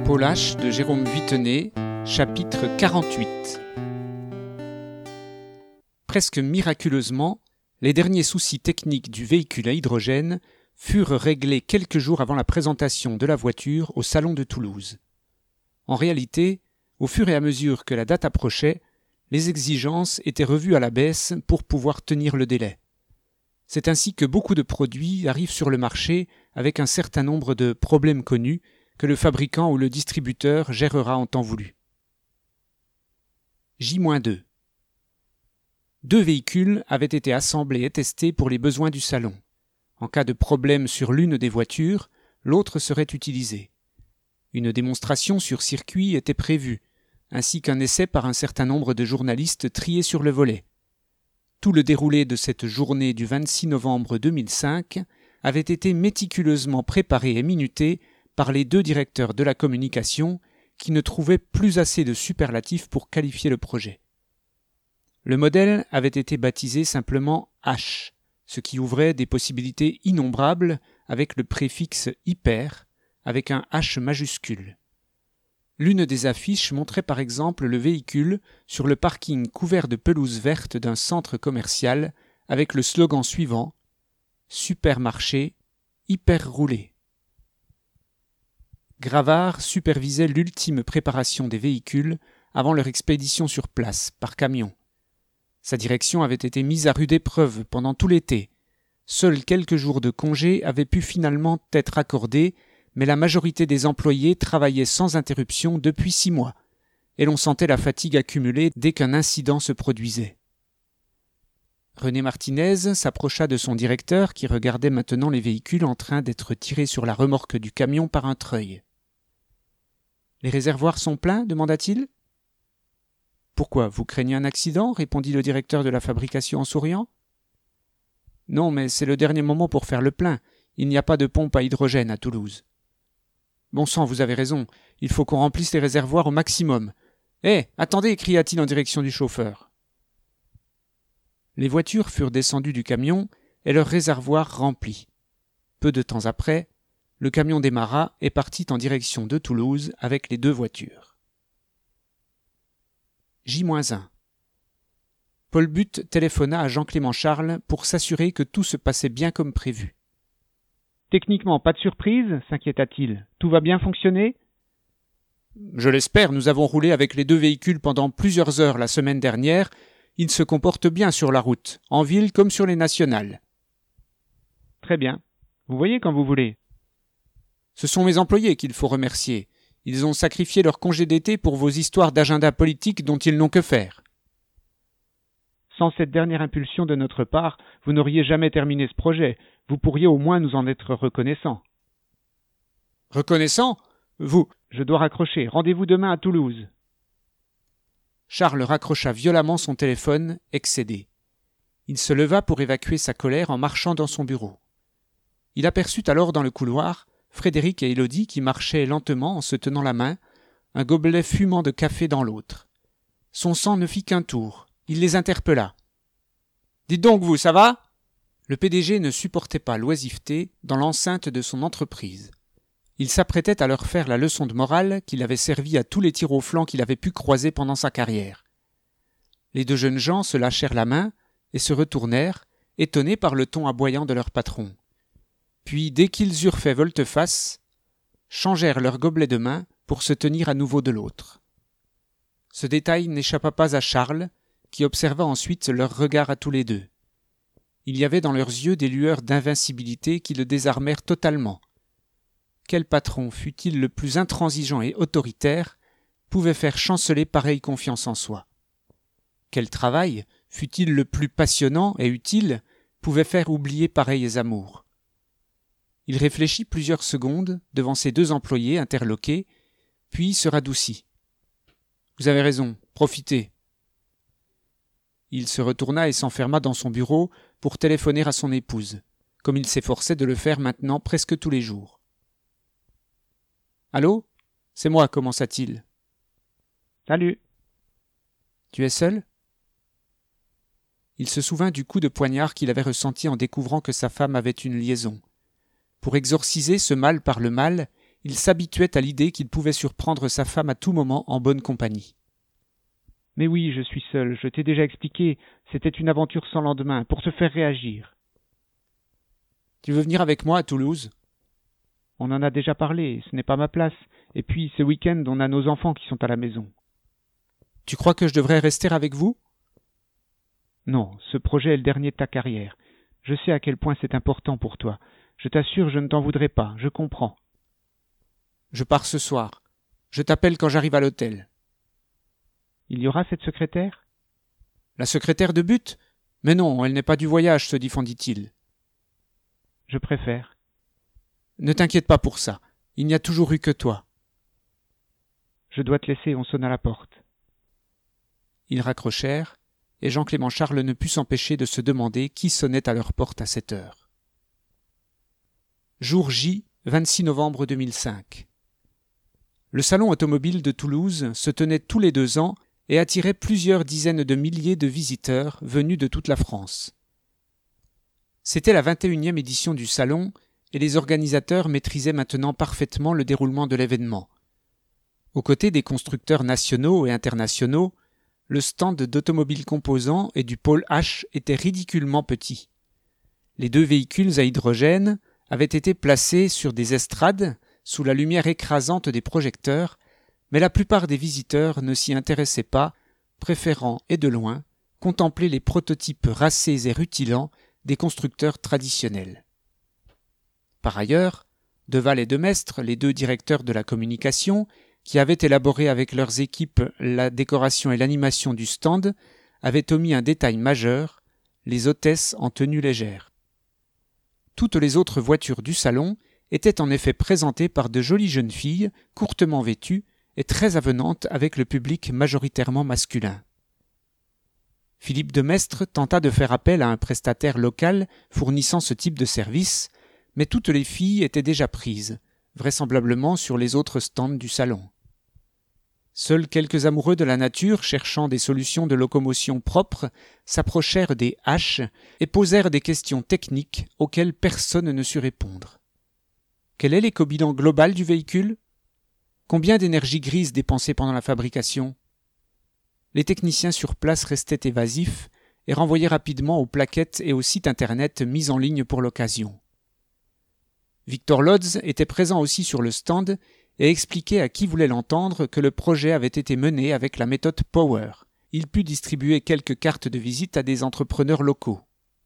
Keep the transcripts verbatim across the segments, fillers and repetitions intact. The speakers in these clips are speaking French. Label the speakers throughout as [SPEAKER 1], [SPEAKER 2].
[SPEAKER 1] Paul H. de Jérôme Vuittenet, chapitre quarante-huit. Presque miraculeusement, les derniers soucis techniques du véhicule à hydrogène furent réglés quelques jours avant la présentation de la voiture au Salon de Toulouse. En réalité, au fur et à mesure que la date approchait, les exigences étaient revues à la baisse pour pouvoir tenir le délai. C'est ainsi que beaucoup de produits arrivent sur le marché avec un certain nombre de problèmes connus que le fabricant ou le distributeur gérera en temps voulu. J deux. Deux véhicules avaient été assemblés et testés pour les besoins du salon. En cas de problème sur l'une des voitures, l'autre serait utilisée. Une démonstration sur circuit était prévue, ainsi qu'un essai par un certain nombre de journalistes triés sur le volet. Tout le déroulé de cette journée du vingt-six novembre deux mille cinq avait été méticuleusement préparé et minuté par les deux directeurs de la communication qui ne trouvaient plus assez de superlatifs pour qualifier le projet. Le modèle avait été baptisé simplement H, ce qui ouvrait des possibilités innombrables avec le préfixe hyper, avec un H majuscule. L'une des affiches montrait par exemple le véhicule sur le parking couvert de pelouse verte d'un centre commercial avec le slogan suivant « Supermarché, hyper roulé ». Gravard supervisait l'ultime préparation des véhicules avant leur expédition sur place, par camion. Sa direction avait été mise à rude épreuve pendant tout l'été. Seuls quelques jours de congé avaient pu finalement être accordés, mais la majorité des employés travaillaient sans interruption depuis six mois, et l'on sentait la fatigue accumulée dès qu'un incident se produisait. René Martinez s'approcha de son directeur qui regardait maintenant les véhicules en train d'être tirés sur la remorque du camion par un treuil. « Les réservoirs sont pleins ?» demanda-t-il. « Pourquoi, vous craignez un accident ?» répondit le directeur de la fabrication en souriant. « Non, mais c'est le dernier moment pour faire le plein. Il n'y a pas de pompe à hydrogène à Toulouse. »« Bon sang, vous avez raison. Il faut qu'on remplisse les réservoirs au maximum. »« Hé, attendez !» cria-t-il en direction du chauffeur. Les voitures furent descendues du camion et leur réservoir rempli. Peu de temps après, le camion démarra et partit en direction de Toulouse avec les deux voitures. J un. Paul But téléphona à Jean-Clément Charles pour s'assurer que tout se passait bien comme prévu. « Techniquement, pas de surprise ?» s'inquiéta-t-il. « Tout va bien fonctionner ?»« Je l'espère, nous avons roulé avec les deux véhicules pendant plusieurs heures la semaine dernière. Ils se comportent bien sur la route, en ville comme sur les nationales. »« Très bien. Vous voyez quand vous voulez. » Ce sont mes employés qu'il faut remercier. Ils ont sacrifié leur congé d'été pour vos histoires d'agenda politique dont ils n'ont que faire. Sans cette dernière impulsion de notre part, vous n'auriez jamais terminé ce projet. Vous pourriez au moins nous en être reconnaissant. Reconnaissant ? Vous ? Je dois raccrocher. Rendez-vous demain à Toulouse. Charles raccrocha violemment son téléphone, excédé. Il se leva pour évacuer sa colère en marchant dans son bureau. Il aperçut alors dans le couloir Frédéric et Élodie qui marchaient lentement en se tenant la main, un gobelet fumant de café dans l'autre. Son sang ne fit qu'un tour. Il les interpella. « Dites donc vous, ça va ?» Le P D G ne supportait pas l'oisiveté dans l'enceinte de son entreprise. Il s'apprêtait à leur faire la leçon de morale qu'il avait servi à tous les tirs au flanc qu'il avait pu croiser pendant sa carrière. Les deux jeunes gens se lâchèrent la main et se retournèrent, étonnés par le ton aboyant de leur patron. Puis, dès qu'ils eurent fait volte-face, changèrent leur gobelet de main pour se tenir à nouveau de l'autre. Ce détail n'échappa pas à Charles, qui observa ensuite leur regard à tous les deux. Il y avait dans leurs yeux des lueurs d'invincibilité qui le désarmèrent totalement. Quel patron, fût-il le plus intransigeant et autoritaire, pouvait faire chanceler pareille confiance en soi? Quel travail, fût-il le plus passionnant et utile, pouvait faire oublier pareils amours? Il réfléchit plusieurs secondes devant ses deux employés interloqués, puis se radoucit. « Vous avez raison, profitez. » Il se retourna et s'enferma dans son bureau pour téléphoner à son épouse, comme il s'efforçait de le faire maintenant presque tous les jours. « Allô ? C'est moi, commença-t-il. »« Salut. »« Tu es seul ?» Il se souvint du coup de poignard qu'il avait ressenti en découvrant que sa femme avait une liaison. Pour exorciser ce mal par le mal, il s'habituait à l'idée qu'il pouvait surprendre sa femme à tout moment en bonne compagnie. « Mais oui, je suis seul, je t'ai déjà expliqué, c'était une aventure sans lendemain, pour te faire réagir. »« Tu veux venir avec moi à Toulouse ? » ?»« On en a déjà parlé, ce n'est pas ma place, et puis ce week-end on a nos enfants qui sont à la maison. »« Tu crois que je devrais rester avec vous ? » ?»« Non, ce projet est le dernier de ta carrière. Je sais à quel point c'est important pour toi. Je t'assure, je ne t'en voudrais pas, je comprends. »« Je pars ce soir. Je t'appelle quand j'arrive à l'hôtel. »« Il y aura cette secrétaire ? » ?»« La secrétaire de but ? Mais non, elle n'est pas du voyage, se défendit-il. »« Je préfère. »« Ne t'inquiète pas pour ça. Il n'y a toujours eu que toi. »« Je dois te laisser, on sonne à la porte. » Ils raccrochèrent, et Jean-Clément Charles ne put s'empêcher de se demander qui sonnait à leur porte à cette heure. Jour J, vingt-six novembre deux mille cinq. Le salon automobile de Toulouse se tenait tous les deux ans et attirait plusieurs dizaines de milliers de visiteurs venus de toute la France. C'était la vingt et unième édition du salon et les organisateurs maîtrisaient maintenant parfaitement le déroulement de l'événement. Aux côtés des constructeurs nationaux et internationaux, le stand d'automobiles composants et du pôle H était ridiculement petit. Les deux véhicules à hydrogène avaient été placés sur des estrades sous la lumière écrasante des projecteurs, mais la plupart des visiteurs ne s'y intéressaient pas, préférant, et de loin, contempler les prototypes racés et rutilants des constructeurs traditionnels. Par ailleurs, Deval et Demestre, les deux directeurs de la communication, qui avaient élaboré avec leurs équipes la décoration et l'animation du stand, avaient omis un détail majeur, les hôtesses en tenue légère. Toutes les autres voitures du salon étaient en effet présentées par de jolies jeunes filles, courtement vêtues et très avenantes avec le public majoritairement masculin. Philippe Demestre tenta de faire appel à un prestataire local fournissant ce type de service, mais toutes les filles étaient déjà prises, vraisemblablement sur les autres stands du salon. Seuls quelques amoureux de la nature cherchant des solutions de locomotion propres s'approchèrent des H et posèrent des questions techniques auxquelles personne ne sut répondre. Quel est l'éco-bilan global du véhicule ? Combien d'énergie grise dépensée pendant la fabrication ? Les techniciens sur place restaient évasifs et renvoyaient rapidement aux plaquettes et aux sites internet mis en ligne pour l'occasion. Victor Lodz était présent aussi sur le stand et expliquait à qui voulait l'entendre que le projet avait été mené avec la méthode Power. Il put distribuer quelques cartes de visite à des entrepreneurs locaux.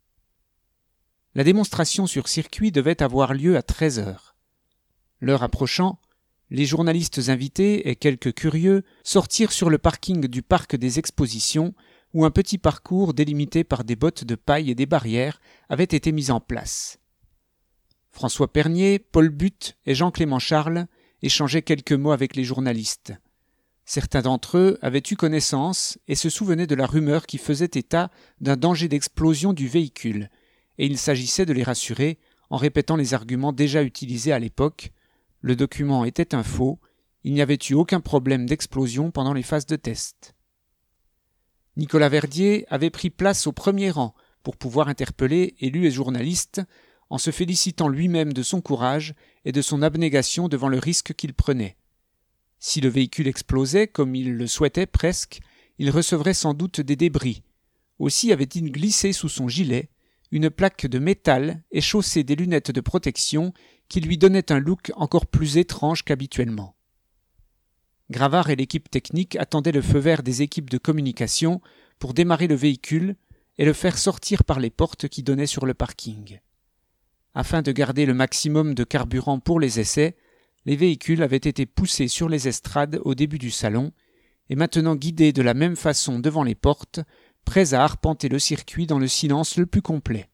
[SPEAKER 1] La démonstration sur circuit devait avoir lieu à treize heures. L'heure approchant, les journalistes invités et quelques curieux sortirent sur le parking du parc des expositions où un petit parcours délimité par des bottes de paille et des barrières avait été mis en place. François Pernier, Paul But et Jean-Clément Charles échangeaient quelques mots avec les journalistes. Certains d'entre eux avaient eu connaissance et se souvenaient de la rumeur qui faisait état d'un danger d'explosion du véhicule, et il s'agissait de les rassurer en répétant les arguments déjà utilisés à l'époque. Le document était un faux, il n'y avait eu aucun problème d'explosion pendant les phases de test. Nicolas Verdier avait pris place au premier rang pour pouvoir interpeller élus et journalistes en se félicitant lui-même de son courage et de son abnégation devant le risque qu'il prenait. Si le véhicule explosait, comme il le souhaitait presque, il recevrait sans doute des débris. Aussi avait-il glissé sous son gilet une plaque de métal et chaussé des lunettes de protection qui lui donnaient un look encore plus étrange qu'habituellement. Gravard et l'équipe technique attendaient le feu vert des équipes de communication pour démarrer le véhicule et le faire sortir par les portes qui donnaient sur le parking. Afin de garder le maximum de carburant pour les essais, les véhicules avaient été poussés sur les estrades au début du salon et maintenant guidés de la même façon devant les portes, prêts à arpenter le circuit dans le silence le plus complet.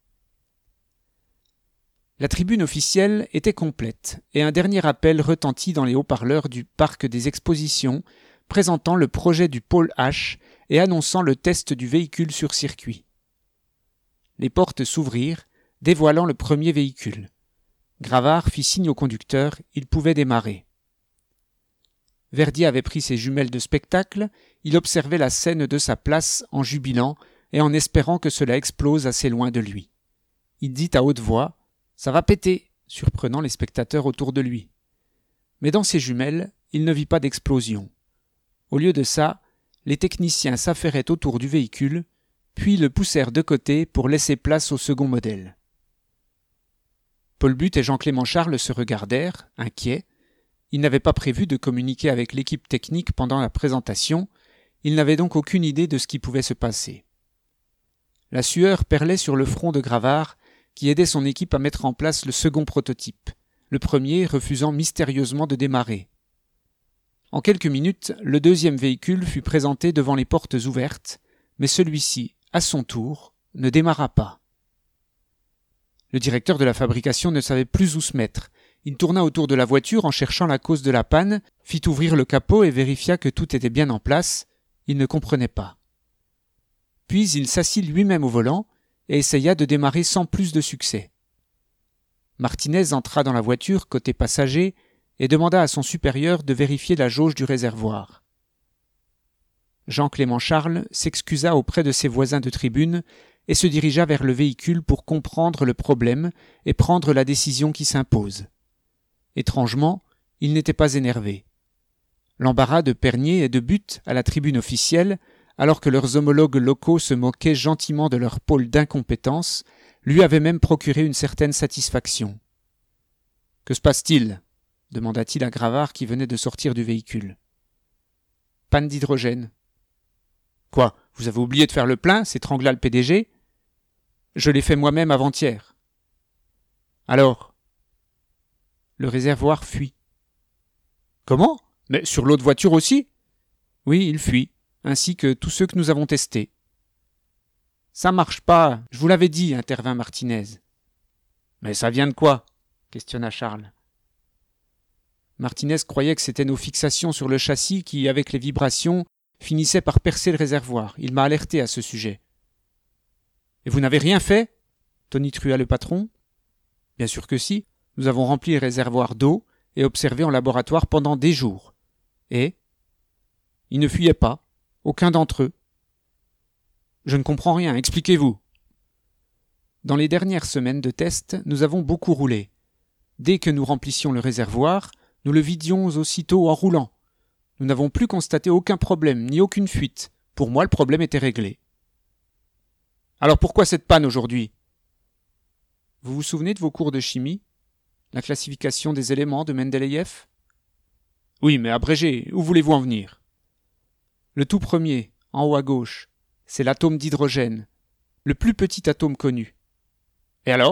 [SPEAKER 1] La tribune officielle était complète et un dernier appel retentit dans les haut-parleurs du parc des expositions, présentant le projet du pôle H et annonçant le test du véhicule sur circuit. Les portes s'ouvrirent, dévoilant le premier véhicule. Gravard fit signe au conducteur, il pouvait démarrer. Verdier avait pris ses jumelles de spectacle, il observait la scène de sa place en jubilant et en espérant que cela explose assez loin de lui. Il dit à haute voix « Ça va péter !» surprenant les spectateurs autour de lui. Mais dans ces jumelles, il ne vit pas d'explosion. Au lieu de ça, les techniciens s'affairaient autour du véhicule, puis le poussèrent de côté pour laisser place au second modèle. Paul But et Jean-Clément Charles se regardèrent, inquiets. Ils n'avaient pas prévu de communiquer avec l'équipe technique pendant la présentation, ils n'avaient donc aucune idée de ce qui pouvait se passer. La sueur perlait sur le front de Gravard, qui aidait son équipe à mettre en place le second prototype, le premier refusant mystérieusement de démarrer. En quelques minutes, le deuxième véhicule fut présenté devant les portes ouvertes, mais celui-ci, à son tour, ne démarra pas. Le directeur de la fabrication ne savait plus où se mettre. Il tourna autour de la voiture en cherchant la cause de la panne, fit ouvrir le capot et vérifia que tout était bien en place. Il ne comprenait pas. Puis il s'assit lui-même au volant et essaya de démarrer sans plus de succès. Martinez entra dans la voiture côté passager et demanda à son supérieur de vérifier la jauge du réservoir. Jean-Clément Charles s'excusa auprès de ses voisins de tribune et se dirigea vers le véhicule pour comprendre le problème et prendre la décision qui s'impose. Étrangement, il n'était pas énervé. L'embarras de Pernier et de But à la tribune officielle, alors que leurs homologues locaux se moquaient gentiment de leur pôle d'incompétence, lui avait même procuré une certaine satisfaction. « Que se passe-t-il » demanda-t-il à Gravard qui venait de sortir du véhicule. « Panne d'hydrogène. »« Quoi, vous avez oublié de faire le plein » s'étrangla le P D G. « Je l'ai fait moi-même avant-hier. »« Alors ?» Le réservoir fuit. « Comment ? Mais sur l'autre voiture aussi ?»« Oui, il fuit, ainsi que tous ceux que nous avons testés. »« Ça marche pas, je vous l'avais dit, » intervint Martinez. « Mais ça vient de quoi ?» questionna Charles. Martinez croyait que c'étaient nos fixations sur le châssis qui, avec les vibrations, finissaient par percer le réservoir. Il m'a alerté à ce sujet. « Et vous n'avez rien fait ?» tonitruya le patron. « Bien sûr que si. Nous avons rempli les réservoirs d'eau et observé en laboratoire pendant des jours. Et ils ne fuyaient pas, aucun d'entre eux. Je ne comprends rien, expliquez-vous. Dans les dernières semaines de test, nous avons beaucoup roulé. Dès que nous remplissions le réservoir, nous le vidions aussitôt en roulant. Nous n'avons plus constaté aucun problème, ni aucune fuite. Pour moi, le problème était réglé. Alors pourquoi cette panne aujourd'hui ? Vous vous souvenez de vos cours de chimie ? La classification des éléments de Mendeleïev ? Oui, mais abrégé, où voulez-vous en venir ? Le tout premier, en haut à gauche, c'est l'atome d'hydrogène, le plus petit atome connu. Et alors ?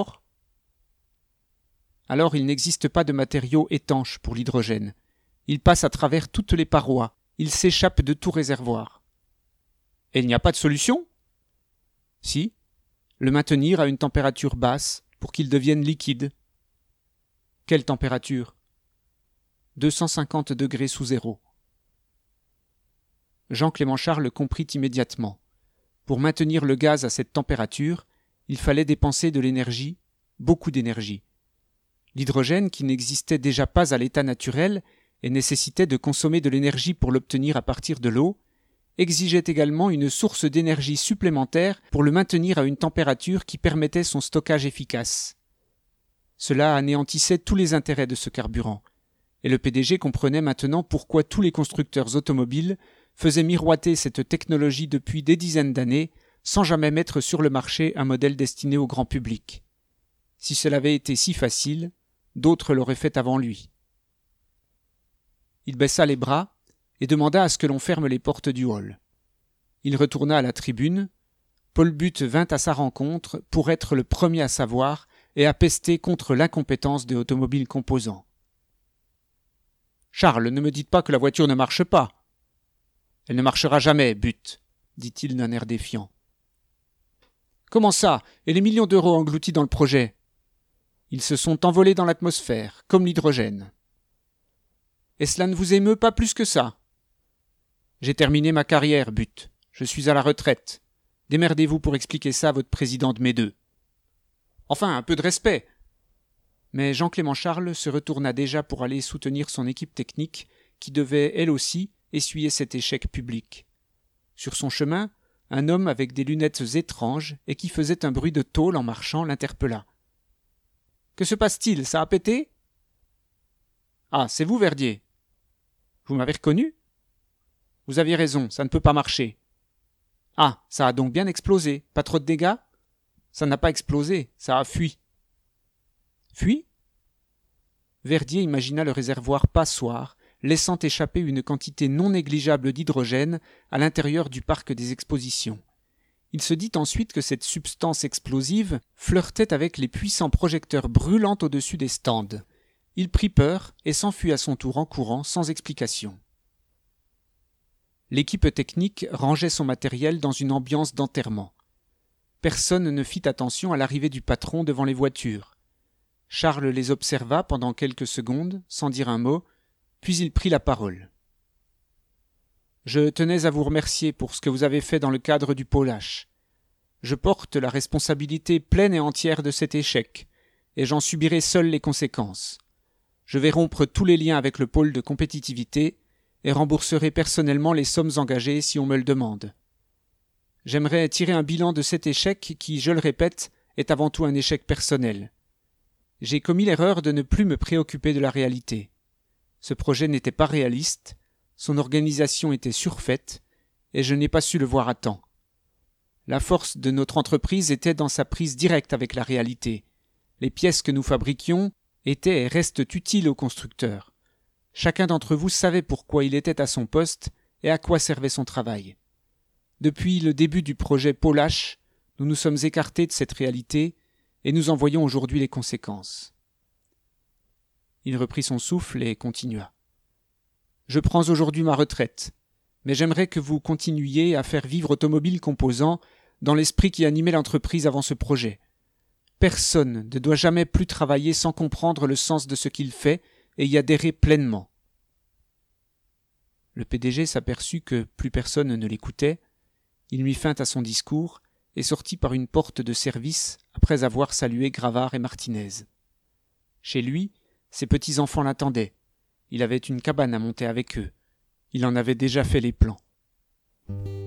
[SPEAKER 1] Alors il n'existe pas de matériau étanche pour l'hydrogène. Il passe à travers toutes les parois, il s'échappe de tout réservoir. Et il n'y a pas de solution ? Si, le maintenir à une température basse pour qu'il devienne liquide. Quelle température ? deux cent cinquante degrés sous zéro. Jean-Clément Charles comprit immédiatement. Pour maintenir le gaz à cette température, il fallait dépenser de l'énergie, beaucoup d'énergie. L'hydrogène, qui n'existait déjà pas à l'état naturel et nécessitait de consommer de l'énergie pour l'obtenir à partir de l'eau, exigeait également une source d'énergie supplémentaire pour le maintenir à une température qui permettait son stockage efficace. Cela anéantissait tous les intérêts de ce carburant, et le P D G comprenait maintenant pourquoi tous les constructeurs automobiles faisaient miroiter cette technologie depuis des dizaines d'années sans jamais mettre sur le marché un modèle destiné au grand public. Si cela avait été si facile, d'autres l'auraient fait avant lui. Il baissa les bras et demanda à ce que l'on ferme les portes du hall. Il retourna à la tribune. Paul But vint à sa rencontre pour être le premier à savoir et à pester contre l'incompétence des automobiles composants. « Charles, ne me dites pas que la voiture ne marche pas. »« Elle ne marchera jamais, But, » dit-il d'un air défiant. « Comment ça ? Et les millions d'euros engloutis dans le projet ? Ils se sont envolés dans l'atmosphère, comme l'hydrogène. Et cela ne vous émeut pas plus que ça ? J'ai terminé ma carrière, But. Je suis à la retraite. Démerdez-vous pour expliquer ça à votre président de mes deux. Enfin, un peu de respect !» Mais Jean-Clément Charles se retourna déjà pour aller soutenir son équipe technique, qui devait, elle aussi, essuyer cet échec public. Sur son chemin, un homme avec des lunettes étranges et qui faisait un bruit de tôle en marchant l'interpella. « Que se passe-t-il ? Ça a pété ?» Ah, c'est vous, Verdier? Vous m'avez reconnu? Vous aviez raison, ça ne peut pas marcher. Ah, ça a donc bien explosé. Pas trop de dégâts? Ça n'a pas explosé, ça a fui. Fui? Verdier imagina le réservoir passoire, laissant échapper une quantité non négligeable d'hydrogène à l'intérieur du parc des expositions. Il se dit ensuite que cette substance explosive flirtait avec les puissants projecteurs brûlants au-dessus des stands. Il prit peur et s'enfuit à son tour en courant sans explication. L'équipe technique rangeait son matériel dans une ambiance d'enterrement. Personne ne fit attention à l'arrivée du patron devant les voitures. Charles les observa pendant quelques secondes, sans dire un mot, puis il prit la parole. « Je tenais à vous remercier pour ce que vous avez fait dans le cadre du pôle H. Je porte la responsabilité pleine et entière de cet échec, et j'en subirai seul les conséquences. Je vais rompre tous les liens avec le pôle de compétitivité et rembourserai personnellement les sommes engagées si on me le demande. J'aimerais tirer un bilan de cet échec qui, je le répète, est avant tout un échec personnel. J'ai commis l'erreur de ne plus me préoccuper de la réalité. Ce projet n'était pas réaliste, son organisation était surfaite, et je n'ai pas su le voir à temps. La force de notre entreprise était dans sa prise directe avec la réalité. Les pièces que nous fabriquions étaient et restent utiles aux constructeurs. Chacun d'entre vous savait pourquoi il était à son poste et à quoi servait son travail. Depuis le début du projet Pôle H, nous nous sommes écartés de cette réalité et nous en voyons aujourd'hui les conséquences. Il reprit son souffle et continua. Je prends aujourd'hui ma retraite, mais j'aimerais que vous continuiez à faire vivre Automobile Composants dans l'esprit qui animait l'entreprise avant ce projet. Personne ne doit jamais plus travailler sans comprendre le sens de ce qu'il fait et y adhérer pleinement. Le P D G s'aperçut que plus personne ne l'écoutait. Il mit fin à son discours et sortit par une porte de service après avoir salué Gravard et Martinez. Chez lui, ses petits-enfants l'attendaient. Il avait une cabane à monter avec eux. Il en avait déjà fait les plans.